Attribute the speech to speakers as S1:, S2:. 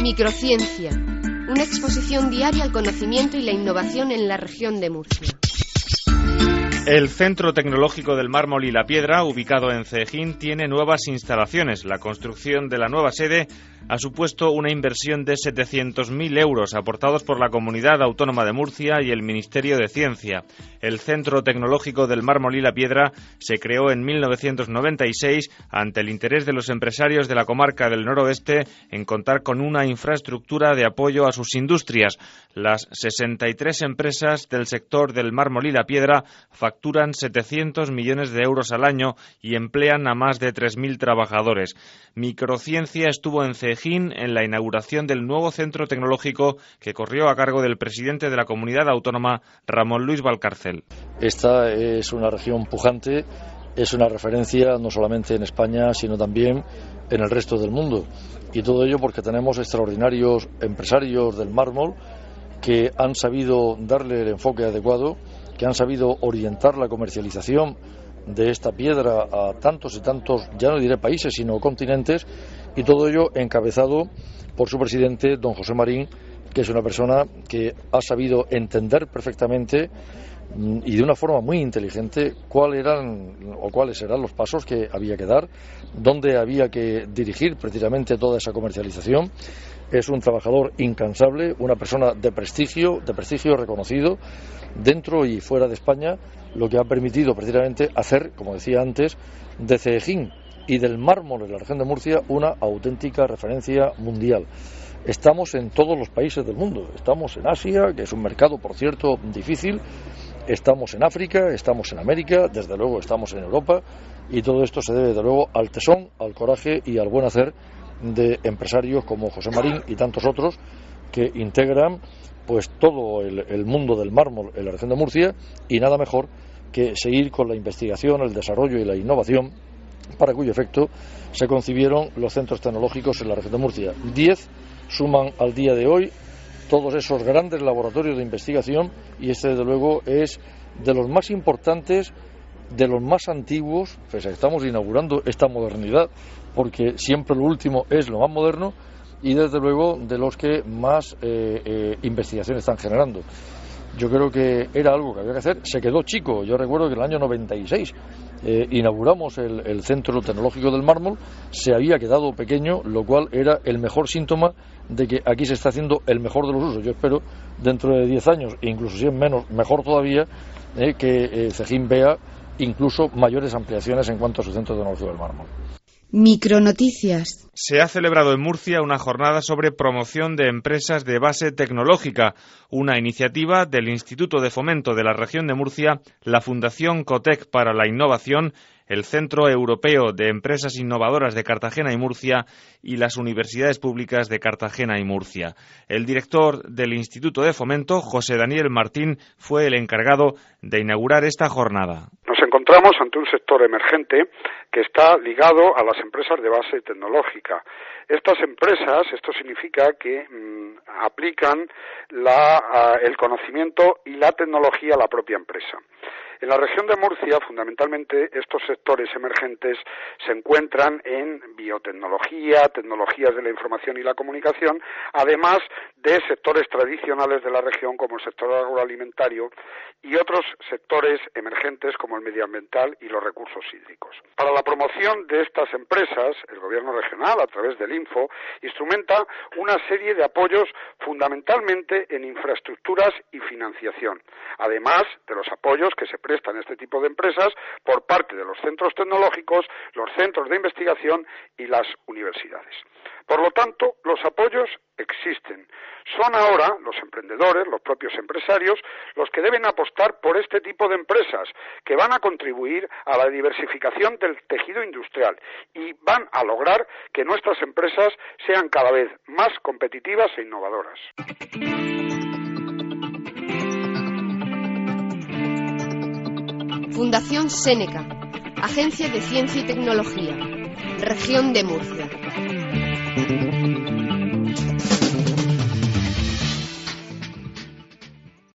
S1: Microciencia, una exposición diaria al conocimiento y la innovación en la región de Murcia.
S2: El Centro Tecnológico del Mármol y la Piedra, ubicado en Cejín, tiene nuevas instalaciones. La construcción de la nueva sede ha supuesto una inversión de 700.000 euros aportados por la Comunidad Autónoma de Murcia y el Ministerio de Ciencia. El Centro Tecnológico del Mármol y la Piedra se creó en 1996 ante el interés de los empresarios de la comarca del noroeste en contar con una infraestructura de apoyo a sus industrias. Las 63 empresas del sector del mármol y la piedra facturan 700 millones de euros al año y emplean a más de 3.000 trabajadores. Microciencia estuvo en Cejín en la inauguración del nuevo centro tecnológico que corrió a cargo del presidente de la comunidad autónoma, Ramón Luis Valcárcel.
S3: Esta es una región pujante, es una referencia no solamente en España, sino también en el resto del mundo. Y todo ello porque tenemos extraordinarios empresarios del mármol que han sabido darle el enfoque adecuado, que han sabido orientar la comercialización de esta piedra a tantos y tantos, ya no diré países, sino continentes, y todo ello encabezado por su presidente, don José Marín, que es una persona que ha sabido entender perfectamente y de una forma muy inteligente cuáles eran los pasos que había que dar, dónde había que dirigir precisamente toda esa comercialización. Es un trabajador incansable, una persona de prestigio reconocido dentro y fuera de España, lo que ha permitido precisamente hacer, como decía antes, de Cejín y del mármol en la región de Murcia una auténtica referencia mundial. Estamos en todos los países del mundo, estamos en Asia, que es un mercado, por cierto, difícil, estamos en África, estamos en América, desde luego estamos en Europa, y todo esto se debe, desde luego, al tesón, al coraje y al buen hacer de empresarios como José Marín y tantos otros que integran pues todo el mundo del mármol en la región de Murcia, y nada mejor que seguir con la investigación, el desarrollo y la innovación, para cuyo efecto se concibieron los centros tecnológicos en la región de Murcia. 10 suman al día de hoy todos esos grandes laboratorios de investigación, y este desde luego es de los más importantes, de los más antiguos. Pues estamos inaugurando esta modernidad porque siempre lo último es lo más moderno, y desde luego de los que más investigación están generando. Yo creo que era algo que había que hacer. Se quedó chico. Yo recuerdo que en el año 96 inauguramos el Centro Tecnológico del Mármol. Se había quedado pequeño, lo cual era el mejor síntoma de que aquí se está haciendo el mejor de los usos. Yo espero dentro de 10 años, e incluso si es menos, mejor todavía, que Cejín vea incluso mayores ampliaciones en cuanto a su Centro Tecnológico del Mármol.
S1: Micronoticias.
S2: Se ha celebrado en Murcia una jornada sobre promoción de empresas de base tecnológica, una iniciativa del Instituto de Fomento de la Región de Murcia, la Fundación Cotec para la Innovación, el Centro Europeo de Empresas Innovadoras de Cartagena y Murcia y las universidades públicas de Cartagena y Murcia. El director del Instituto de Fomento, José Daniel Martín, fue el encargado de inaugurar esta jornada.
S4: Nos encontramos ante un sector emergente que está ligado a las empresas de base tecnológica. Estas empresas, esto significa que aplican el conocimiento y la tecnología a la propia empresa. En la región de Murcia, fundamentalmente, estos sectores emergentes se encuentran en biotecnología, tecnologías de la información y la comunicación, además de sectores tradicionales de la región como el sector agroalimentario y otros sectores emergentes como el medioambiental y los recursos hídricos. Para la promoción de estas empresas, el Gobierno regional, a través del Info, instrumenta una serie de apoyos fundamentalmente en infraestructuras y financiación, además de los apoyos que se prestan a este tipo de empresas por parte de los centros tecnológicos, los centros de investigación y las universidades. Por lo tanto, los apoyos existen. Son ahora los emprendedores, los propios empresarios, los que deben apostar por este tipo de empresas que van a contribuir a la diversificación del tejido industrial y van a lograr que nuestras empresas sean cada vez más competitivas e innovadoras.
S1: Fundación Séneca, Agencia de Ciencia y Tecnología, Región de Murcia.